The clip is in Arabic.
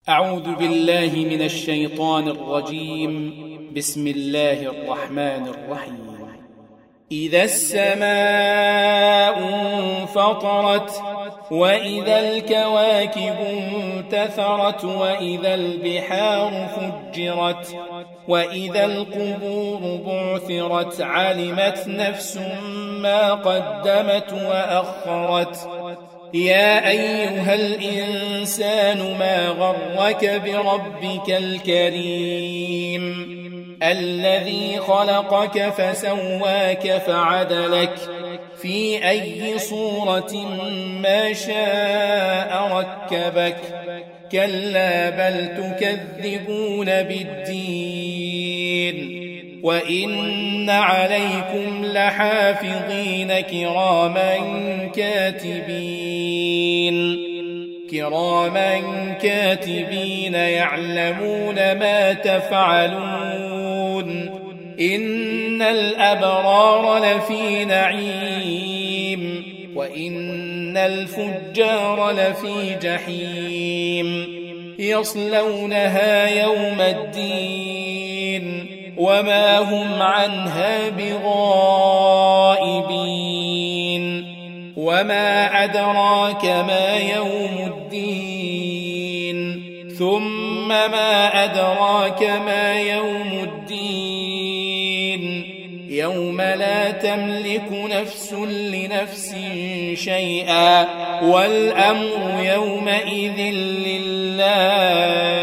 أعوذ بالله من الشيطان الرجيم. بسم الله الرحمن الرحيم. إذا السماء انفطرت وإذا الكواكب انتثرت وإذا البحار فجرت وإذا القبور بعثرت علمت نفس ما قدمت وأخرت. يا أيها الإنسان ما غرك بربك الكريم الذي خلقك فسواك فعدلك في أي صورة ما شاء ركبك. كلا بل تكذبون بالدين وإن عليكم لحافظين كراما كاتبين يعلمون ما تفعلون. إن الأبرار لفي نعيم وإن الفجار لفي جحيم يصلونها يوم الدين وما هم عنها بغائبين. وما أدراك ما يوم الدين ثم ما أدراك ما يوم الدين يوم لا تملك نفس لنفس شيئا والأمر يومئذ لله.